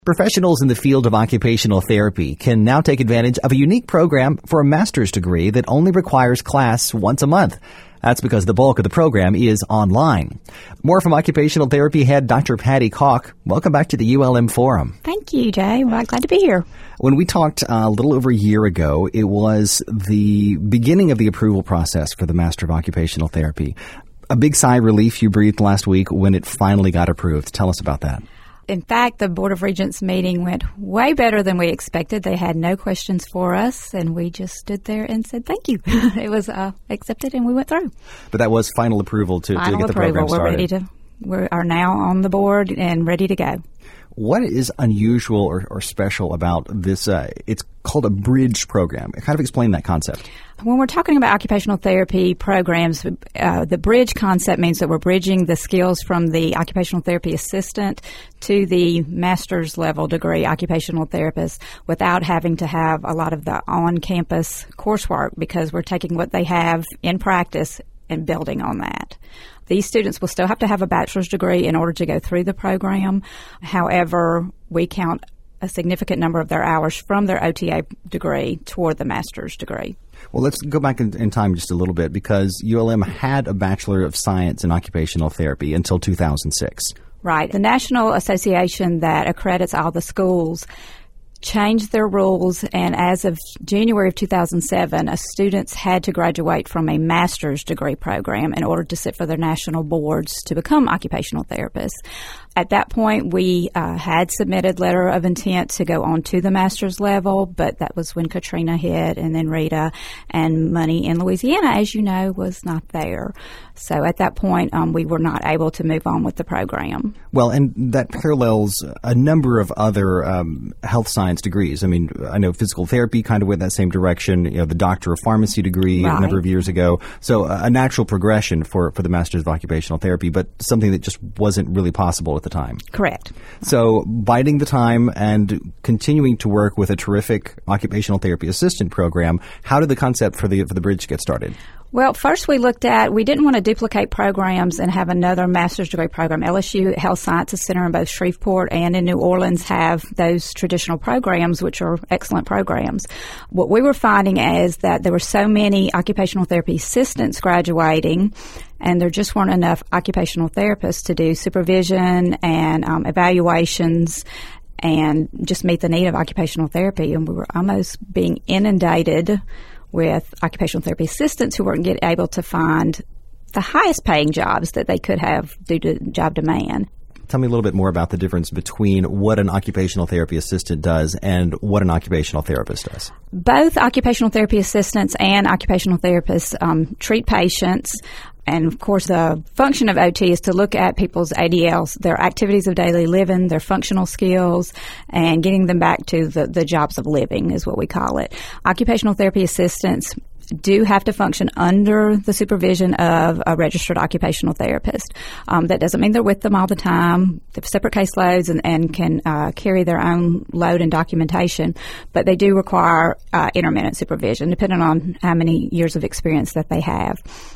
Professionals in the field of occupational therapy can now take advantage of a unique program for a master's degree that only requires class once a month. That's because the bulk of the program is online. More from occupational therapy head Dr. Patty Koch. Welcome back to the ULM Forum. Thank you, Jay. Well, glad to be here. When we talked a little over a year ago, it was the beginning of the approval process for the Master of Occupational Therapy. A big sigh of relief you breathed last week when it finally got approved. Tell us about that. In fact, the Board of Regents meeting went way better than we expected. They had no questions for us, and we just stood there and said thank you. It was accepted, and we went through. But that was final approval to get the program started. We are now on the board and ready to go. What is unusual or special about this? It's called a bridge program. Kind of explain that concept. When we're talking about occupational therapy programs, the bridge concept means that we're bridging the skills from the occupational therapy assistant to the master's level degree occupational therapist without having to have a lot of the on-campus coursework, because we're taking what they have in practice and building on that. These students will still have to have a bachelor's degree in order to go through the program. However, we count a significant number of their hours from their OTA degree toward the master's degree. Well, let's go back in time just a little bit, because ULM had a Bachelor of Science in Occupational Therapy until 2006. Right. The national association that accredits all the schools changed their rules, and as of January of 2007, students had to graduate from a master's degree program in order to sit for their national boards to become occupational therapists. At that point, we had submitted letter of intent to go on to the master's level, but that was when Katrina hit, and then Rita, and money in Louisiana, as you know, was not there. So at that point, we were not able to move on with the program. Well, and that parallels a number of other health science degrees. I mean, I know physical therapy kind of went that same direction, the Doctor of Pharmacy degree a number of years ago. So a natural progression for the Masters of Occupational Therapy, but something that just wasn't really possible at the time. Correct. So biding the time and continuing to work with a terrific occupational therapy assistant program, how did the concept for the bridge get started? Well, first we didn't want to duplicate programs and have another master's degree program. LSU Health Sciences Center in both Shreveport and in New Orleans have those traditional programs, which are excellent programs. What we were finding is that there were so many occupational therapy assistants graduating, and there just weren't enough occupational therapists to do supervision and evaluations and just meet the need of occupational therapy. And we were almost being inundated with occupational therapy assistants who weren't able to find the highest paying jobs that they could have due to job demand. Tell me a little bit more about the difference between what an occupational therapy assistant does and what an occupational therapist does. Both occupational therapy assistants and occupational therapists treat patients. And, of course, the function of OT is to look at people's ADLs, their activities of daily living, their functional skills, and getting them back to the jobs of living is what we call it. Occupational therapy assistants do have to function under the supervision of a registered occupational therapist. That doesn't mean they're with them all the time. They have separate caseloads and can carry their own load and documentation, but they do require intermittent supervision, depending on how many years of experience that they have.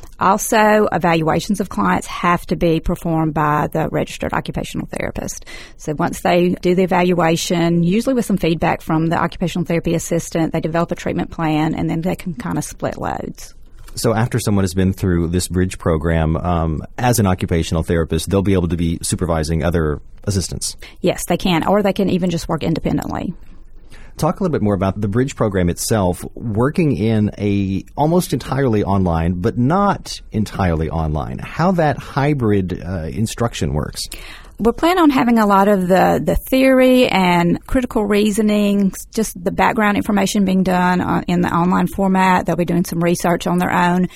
Also, evaluations of clients have to be performed by the registered occupational therapist. So once they do the evaluation, usually with some feedback from the occupational therapy assistant, they develop a treatment plan, and then they can kind of split loads. So after someone has been through this bridge program, as an occupational therapist, they'll be able to be supervising other assistants? Yes, they can, or they can even just work independently. Talk a little bit more about the bridge program itself, working in a almost entirely online, but not entirely online. How that hybrid instruction works. We're planning on having a lot of the theory and critical reasoning, just the background information being done in the online format. They'll be doing some research on their own.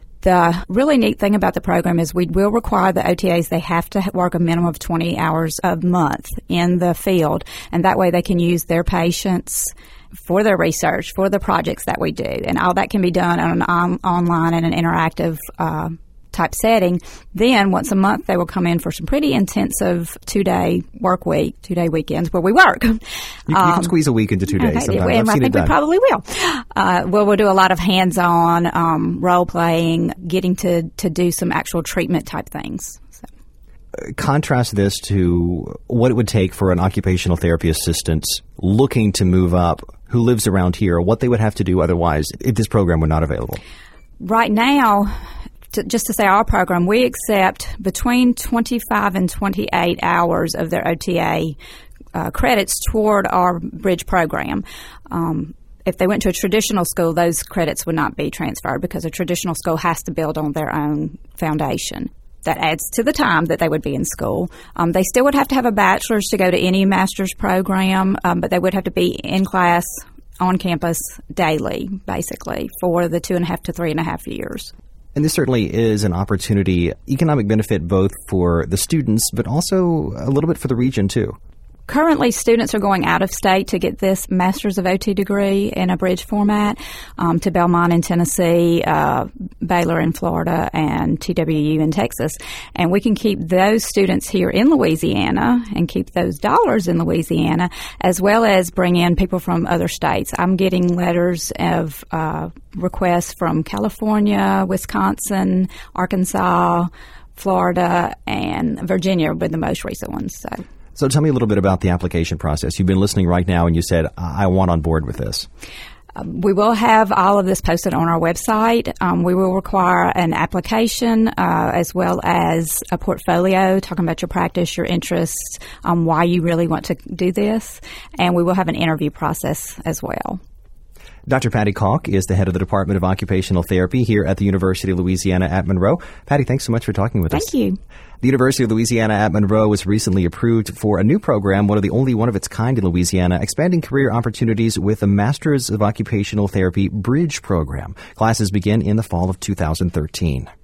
The really neat thing about the program is we will require the OTAs, they have to work a minimum of 20 hours a month in the field, and that way they can use their patients for their research, for the projects that we do. And all that can be done on an online and an interactive type setting. Then once a month they will come in for some pretty intensive 2-day weekends where we work. You can squeeze a week into 2 days sometimes. And I think we probably will. We'll do a lot of hands-on role playing, getting to do some actual treatment type things. So. contrast this to what it would take for an occupational therapy assistant looking to move up who lives around here, what they would have to do otherwise if this program were not available. Right now, just to say our program, we accept between 25 and 28 hours of their OTA credits toward our bridge program. If they went to a traditional school, those credits would not be transferred because a traditional school has to build on their own foundation. That adds to the time that they would be in school. They still would have to have a bachelor's to go to any master's program, but they would have to be in class on campus daily, basically, for the 2.5 to 3.5 years. And this certainly is an opportunity, economic benefit both for the students, but also a little bit for the region, too. Currently, students are going out of state to get this Master's of OT degree in a bridge format to Belmont in Tennessee, Baylor in Florida, and TWU in Texas. And we can keep those students here in Louisiana and keep those dollars in Louisiana, as well as bring in people from other states. I'm getting letters of requests from California, Wisconsin, Arkansas, Florida, and Virginia were the most recent ones. So tell me a little bit about the application process. You've been listening right now and you said, I want on board with this. We will have all of this posted on our website. We will require an application as well as a portfolio talking about your practice, your interests, why you really want to do this, and we will have an interview process as well. Dr. Patty Kalk is the head of the Department of Occupational Therapy here at the University of Louisiana at Monroe. Patty, thanks so much for talking with us. Thank you. The University of Louisiana at Monroe was recently approved for a new program, one of the only one of its kind in Louisiana, expanding career opportunities with the Masters of Occupational Therapy Bridge program. Classes begin in the fall of 2013.